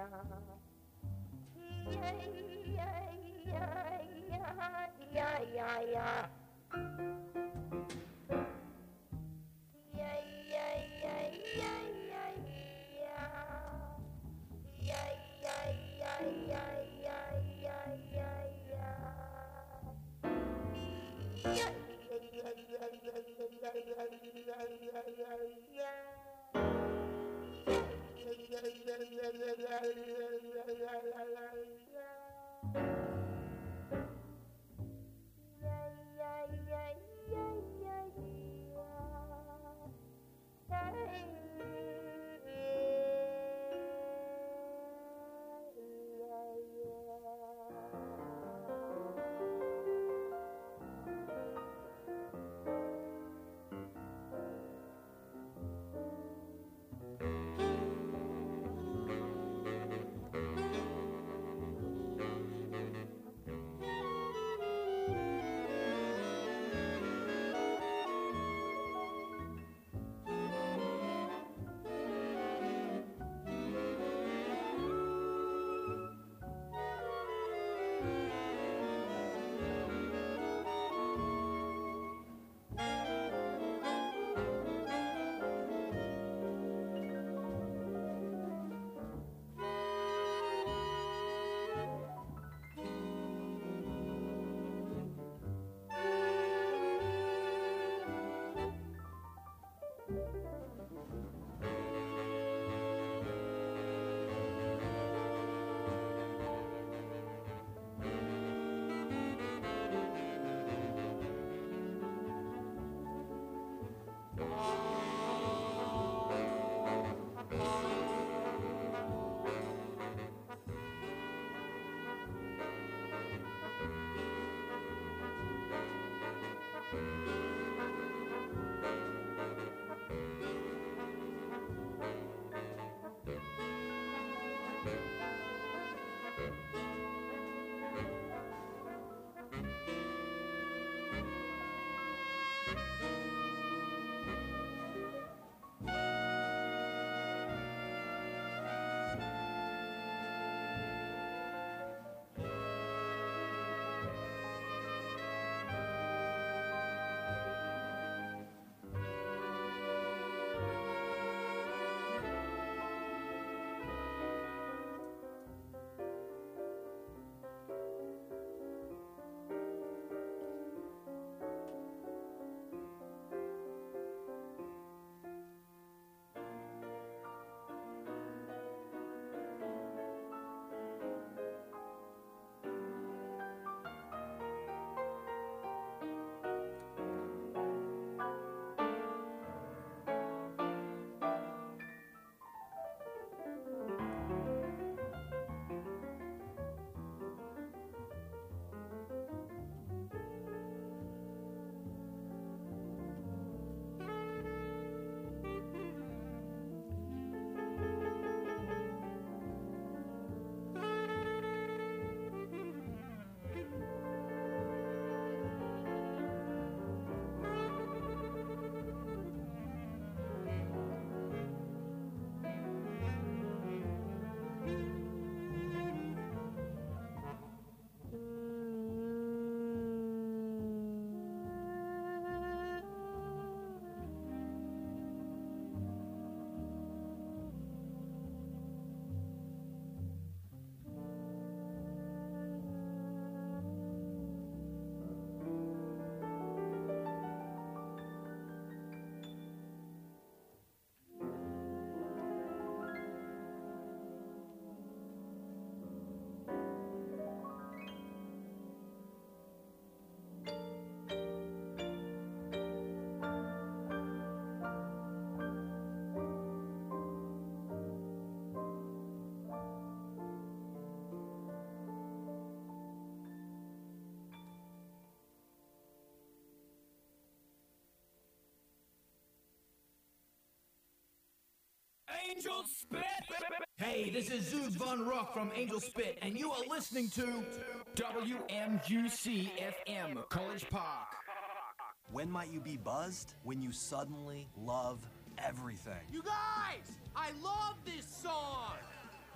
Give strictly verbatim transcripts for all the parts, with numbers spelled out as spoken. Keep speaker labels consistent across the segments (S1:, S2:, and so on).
S1: Angel Spit! Hey, this is Zoot Von Rock from Angel Spit, and you are listening to W M U C F M, College Park.
S2: When might you be buzzed? When you suddenly love everything.
S3: You guys! I love this song!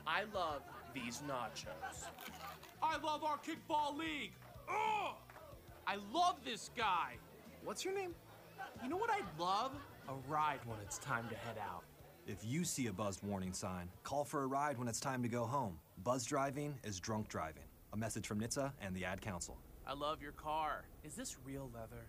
S3: I love these nachos.
S4: I love our kickball league. Ugh! I love this guy.
S3: What's your name?
S4: You know what I'd love? A ride when it's time to head out.
S2: If you see a buzzed warning sign, call for a ride when it's time to go home. Buzz driving is drunk driving. A message from N H T S A and the Ad Council.
S4: I love your car. Is this real leather?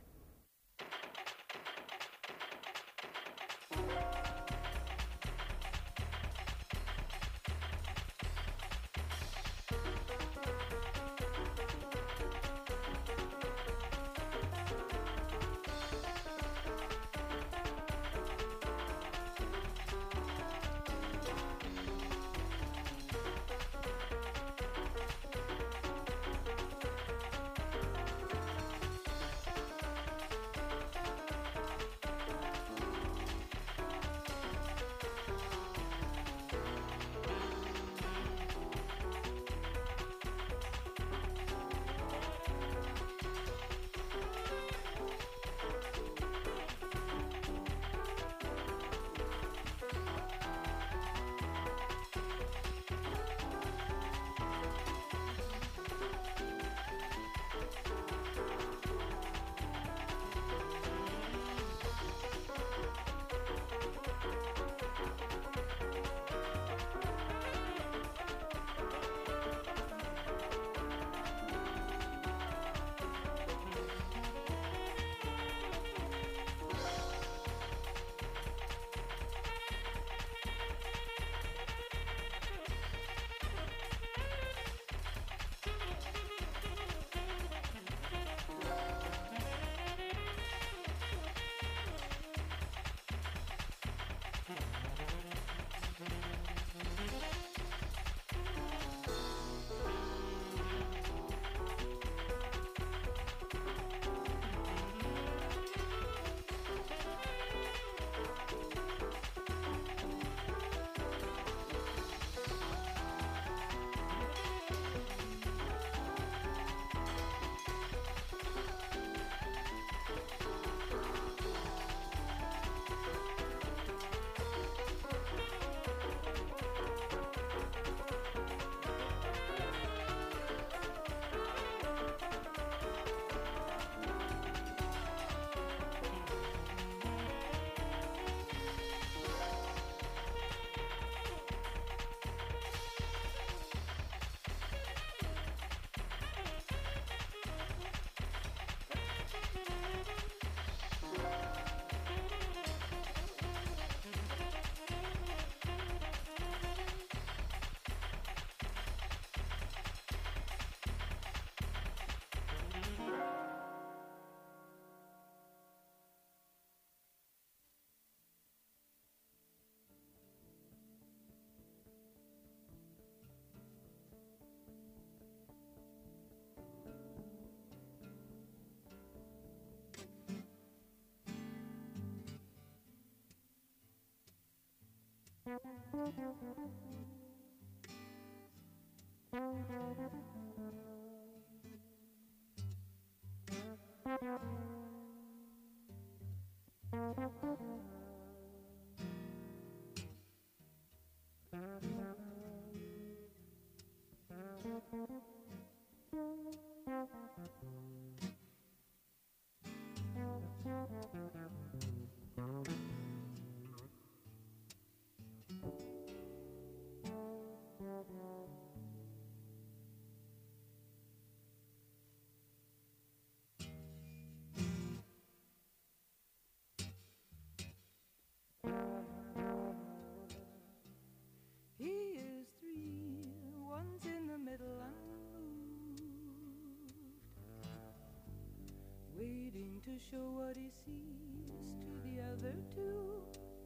S5: To show what he sees to the other two,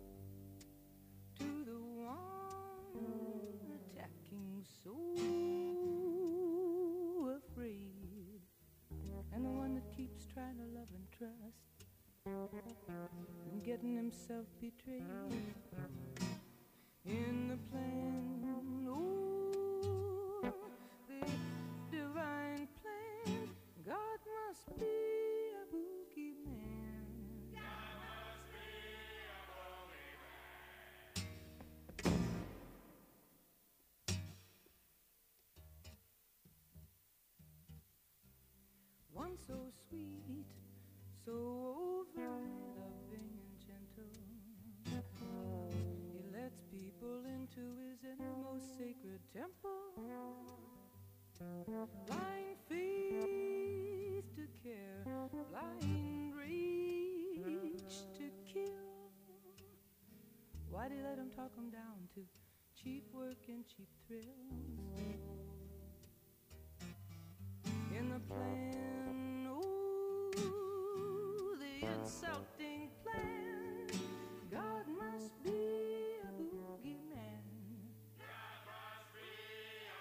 S5: to the one attacking so afraid, and the one that keeps trying to love and trust and getting himself betrayed in the plan. Oh, the divine plan. God must be one so sweet, so over loving and gentle. He lets people into his innermost sacred temple. Blind faith to care, blind rage to kill. Why'd he let him talk him down to cheap work and cheap thrills? In the plan, oh, the insulting plan, God must be a boogeyman. God must be a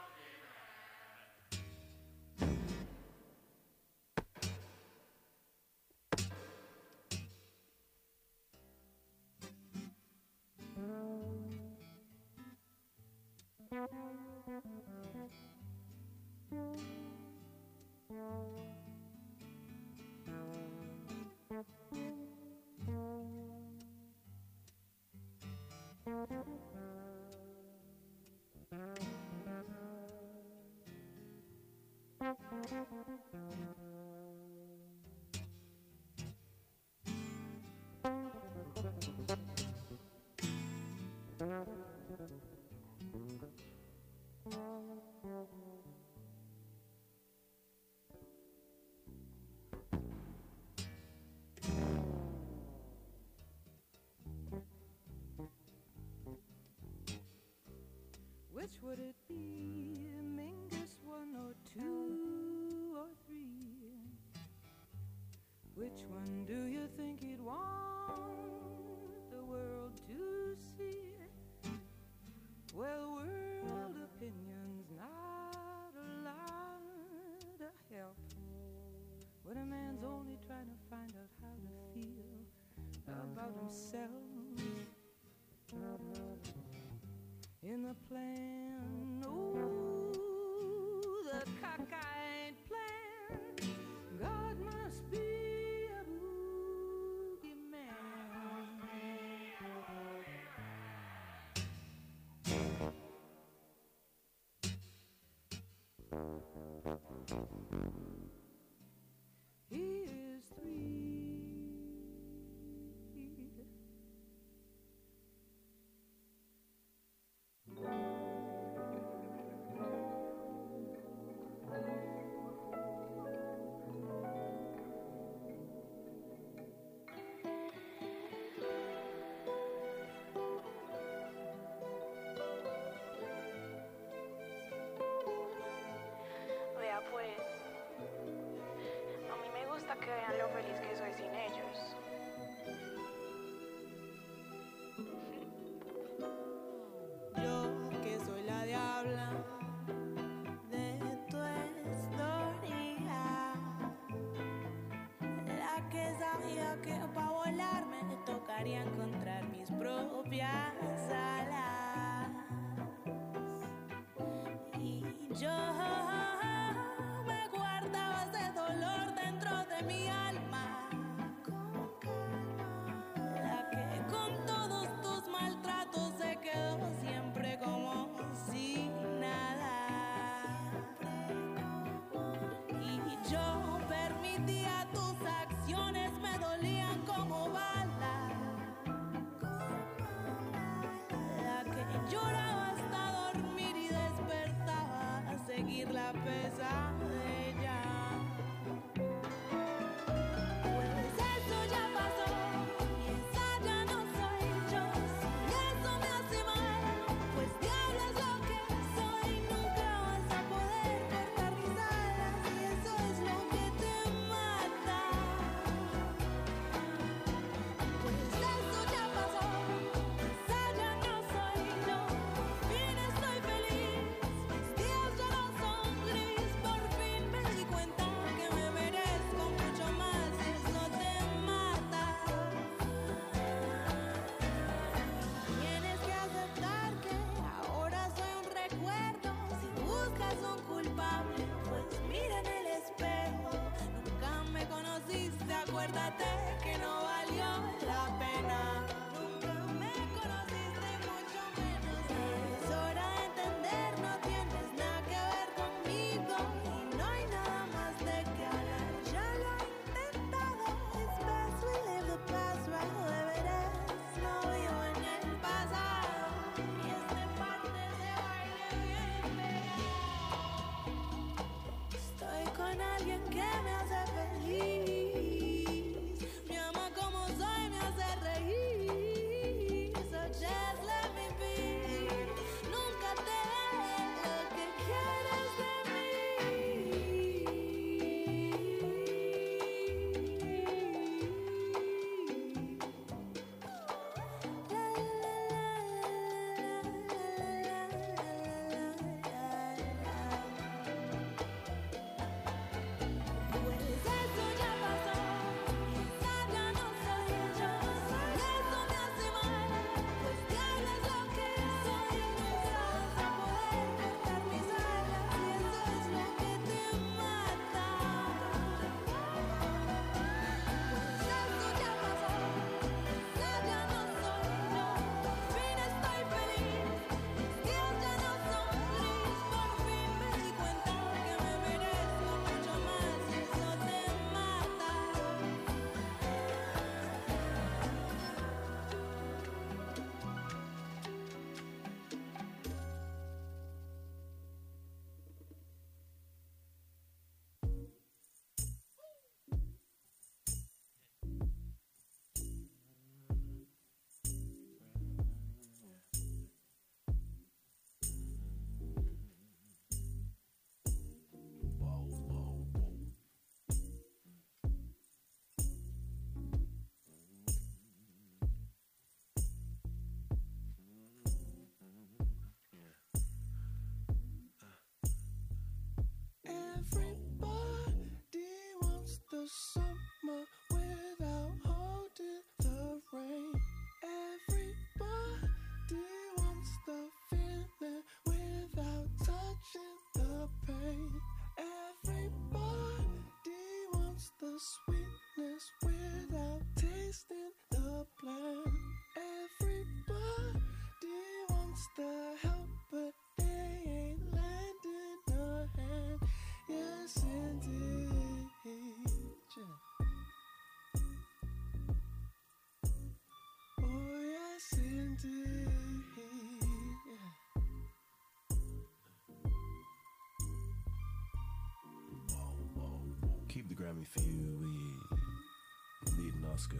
S5: Which would it be, Mingus one or two or three? Which one do you think he'd want the world to see? Well, world opinion's not a lot of help when a man's only trying to find out how to feel about himself. In the plan, oh, the cockeyed plan, God must be a boogeyman. He is three.
S6: Vea pues, a mí me gusta que vean lo feliz que soy sin ellos.
S7: Yo que soy la diabla de tu historia, la que sabía que para volar me tocaría encontrar mis propias alas. Y yo me guardaba ese dolor dentro de mi alma, la que con todos tus maltratos se quedó siempre como si nada. Y yo permitía tus acciones, me dolían como balas, la que lloraba hasta dormir y despertaba a seguir la pesadilla. Pues eso ya pasó y esa ya no soy yo. Si eso me hace mal, pues diablo es lo que soy. Nunca vas a poder cortar mis alas y eso es lo que te mata. Pues eso ya pasó, esa ya no soy yo. Por fin estoy feliz, mis días ya no son gris. Por fin me di cuenta que me merezco mucho más y eso te mata. Tienes que aceptar que ahora soy un recuerdo. Si buscas un culpable, pues mira en el espejo. Nunca me conociste, acuérdate que no valió la pena. Nunca me conociste, mucho menos. Es hora de entender, no tienes nada que ver conmigo y no hay nada más de qué hablar.
S8: the summer without holding the rain. Everybody wants the feeling without touching the pain. Everybody wants the sweetness without tasting the blend. Everybody wants the help, but they ain't lending a hand. Yes, indeed. Oh, yes, indeed.
S9: Keep the Grammy for you, we need an Oscar.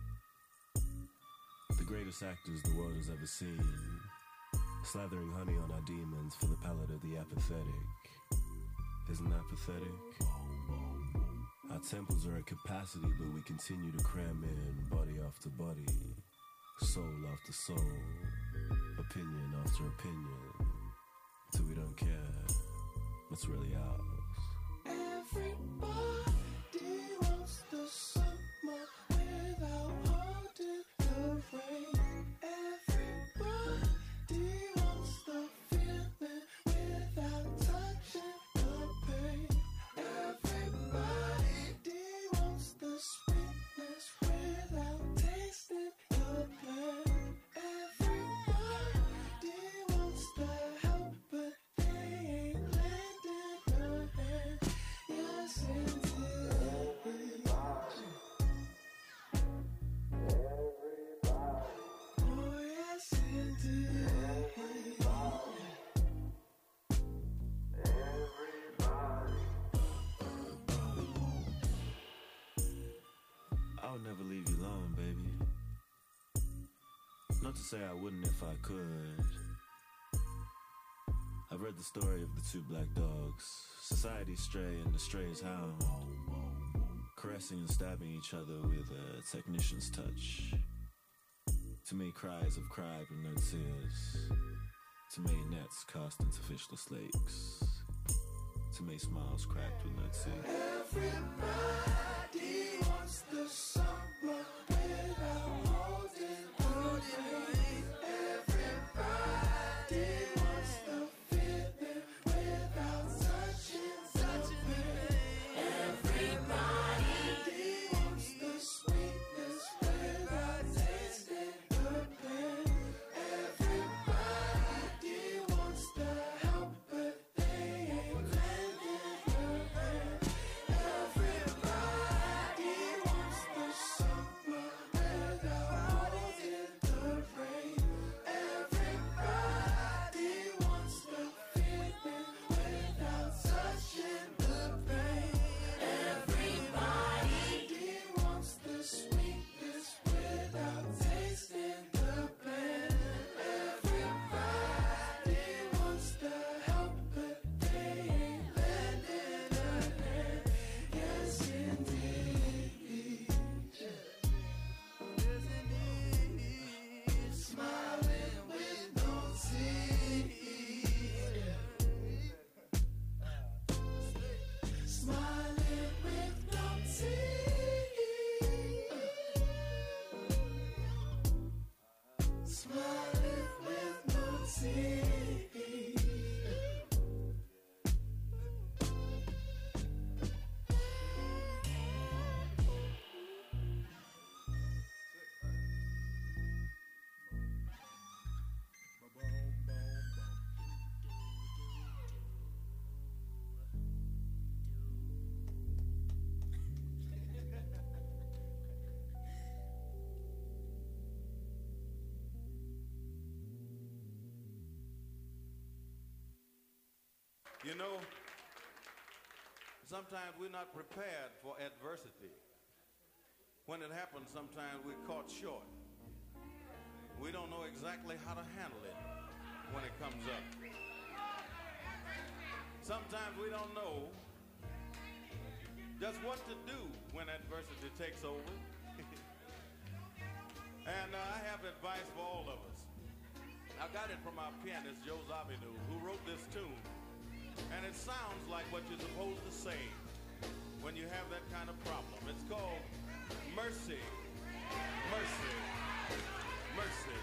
S9: The greatest actors the world has ever seen, slathering honey on our demons for the palate of the apathetic. Isn't that pathetic? Our temples are at capacity, but we continue to cram in body after body, soul after soul, opinion after opinion, till we don't care what's really ours.
S8: Everybody wants the summer without holding the rain. Everybody wants the feeling without touching the pain. Everybody wants the sweetness without tasting the blend. Everybody wants the help, but they ain't lending a hand. Yes, indeed. Oh, yes, indeed.
S9: I'll never leave you alone, baby. Not to say I wouldn't if I could. I've read the story of the two black dogs, society's stray and the stray's hound, caressing and stabbing each other with a technician's touch. To make cries of cry but no tears, to make nets cast into fishless lakes, to make smiles cracked with no teeth.
S8: Everybody wants the summer without holding the rain. Everybody wants the feeling without touching the pain. Everybody wants the sweetness without tasting the pain. Everybody wants the help, but they ain't lending a hand. Everybody wants the summer without holding the rain. Everybody wants the feeling without touching the pain. Everybody wants the sweetness without tasting the blend. Everybody wants the help, but they ain't lending a hand. Yes, indeed. Yes, indeed. Smiling with no teeth. Smiling with no teeth. Smiling with no teeth.
S10: You know, sometimes we're not prepared for adversity. When it happens, sometimes we're caught short. We don't know exactly how to handle it when it comes up. Sometimes we don't know just what to do when adversity takes over. And uh, I have advice for all of us. I got it from our pianist, Joe Zawinul, who wrote this tune. And it sounds like what you're supposed to say when you have that kind of problem. It's called mercy, mercy, mercy.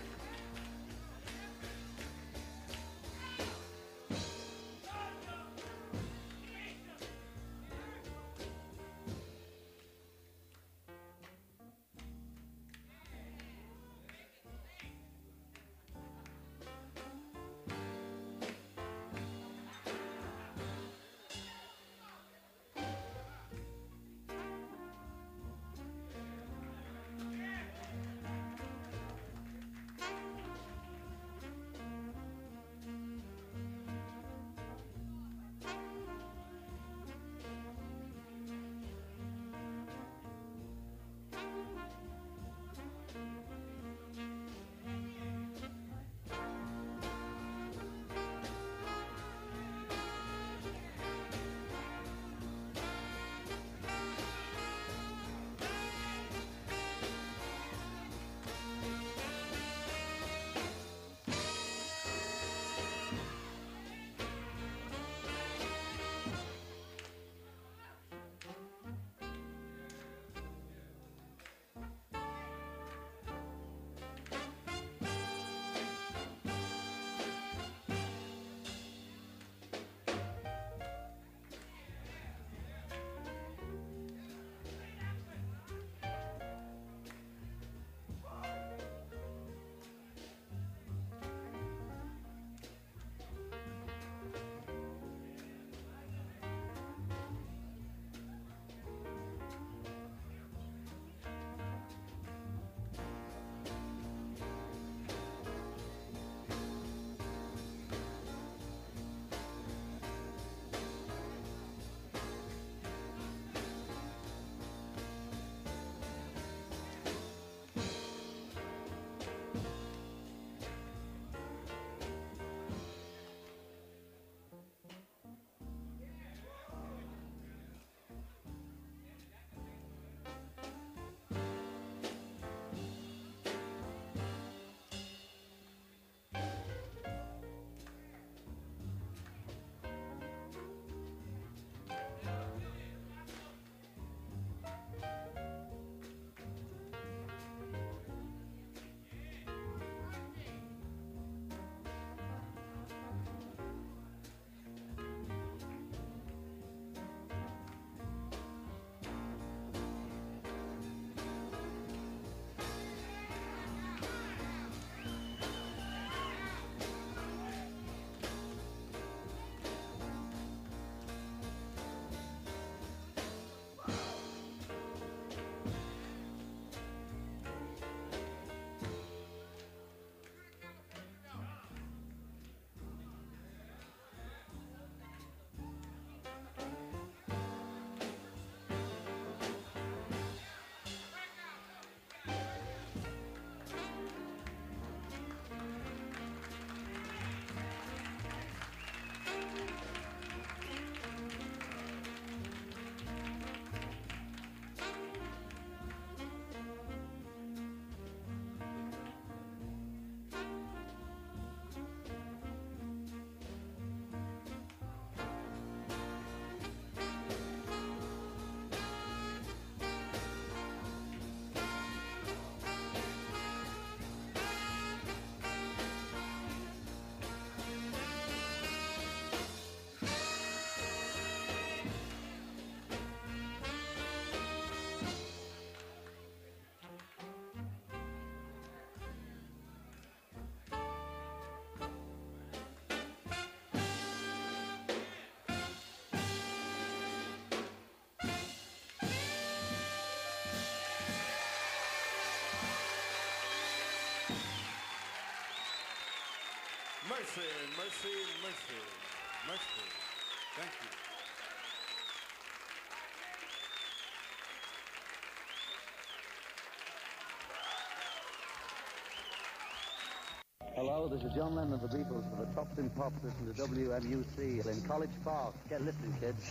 S10: Mercy, mercy, mercy, mercy. Thank you.
S11: Hello, this is John Lennon of the Beatles for the Tops in Pops. Listen to W M U C in College Park. Get listening, kids.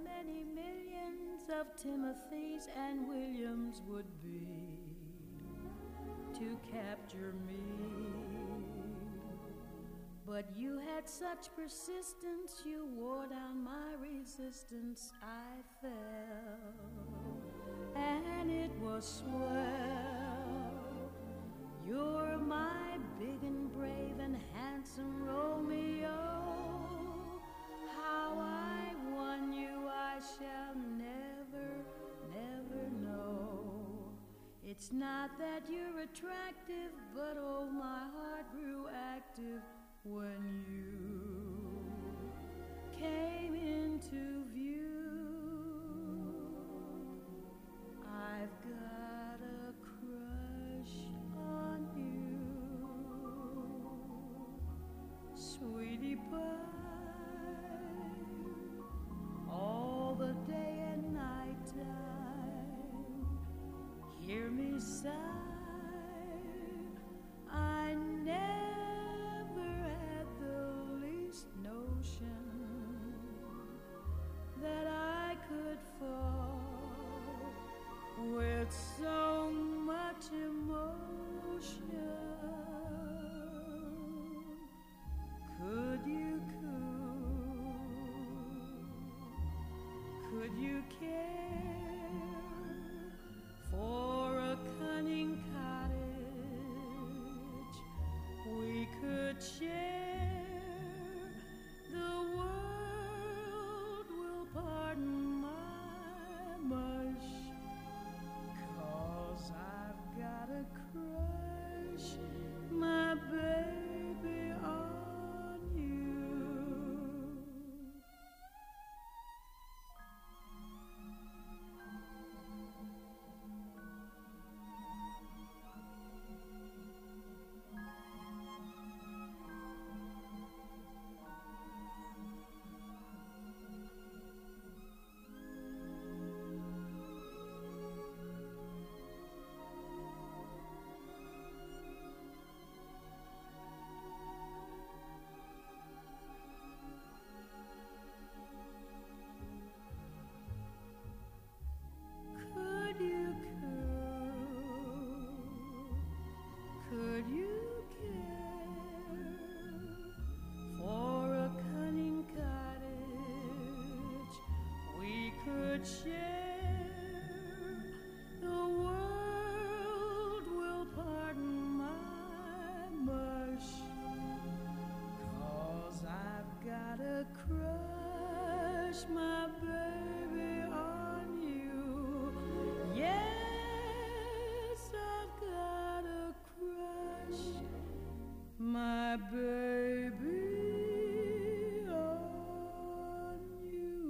S5: many millions of Timothys and Williams would be to capture me. But you had such persistence, you wore down my resistance. I fell, and it was swell. You're my big and brave and handsome Romeo. How I won you I shall never, never know. It's not that you're attractive, but oh, my heart grew active when you came into view. I've got a crush on you, sweetie pie, all the day and night time. Hear me sigh, I never had the least notion that I could fall with so much emotion. Could you coo? Could you care for a cunning cottage we could share? The world will pardon my mush, 'cause I've got a crush, my baby, on you. Could you coo? Could you care for a cunning cottage we could share? The world will pardon my mush, 'cause I've got a crush, my baby, on you. Yes, I've got a crush, my baby, on you.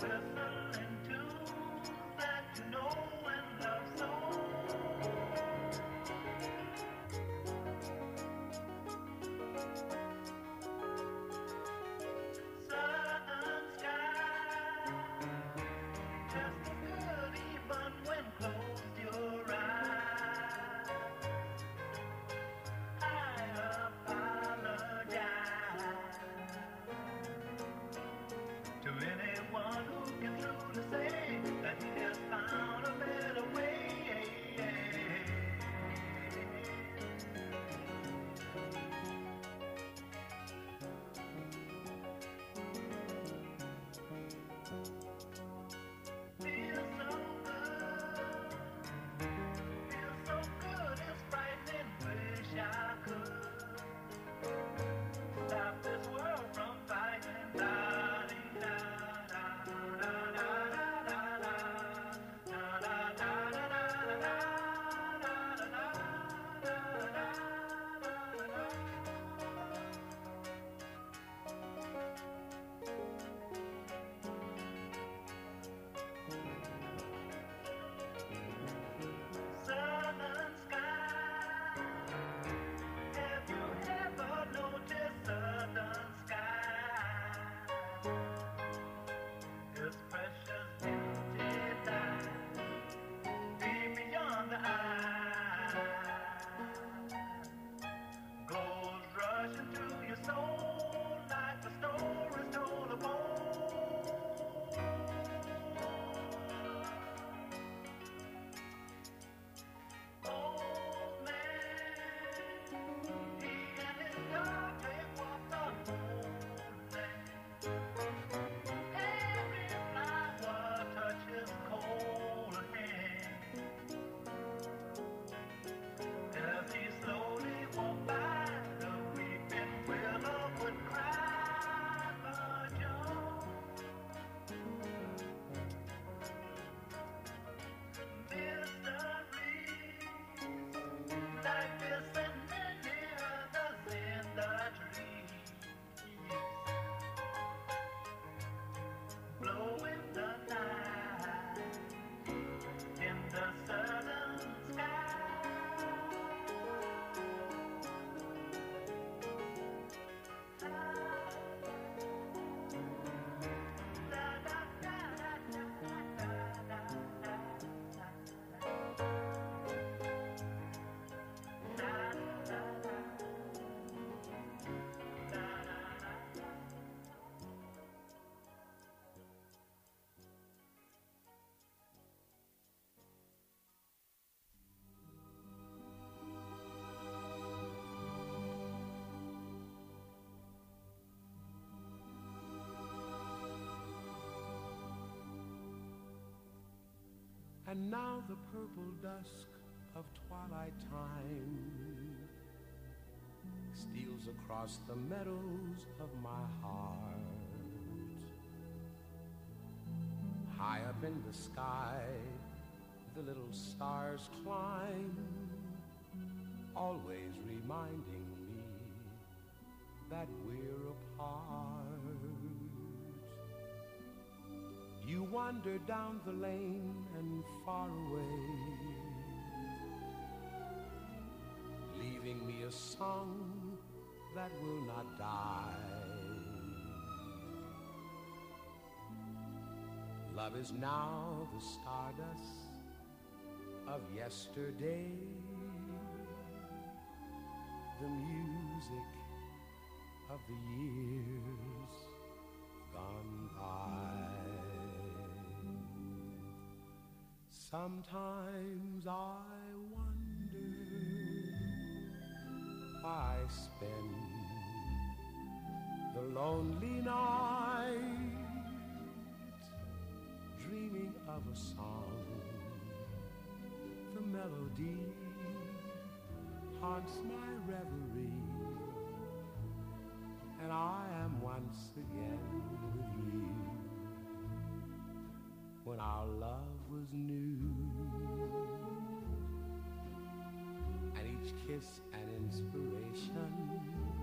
S12: And now the purple dusk of twilight time steals across the meadows of my heart. High up in the sky, the little stars climb, always reminding me that we're apart. You wander down the lane and far away, leaving me a song that will not die. Love is now the stardust of yesterday, the music of the years gone by. Sometimes I wonder why I spend the lonely night dreaming of a song. The melody haunts my reverie, and I am once again with you when our love was new, and each kiss an inspiration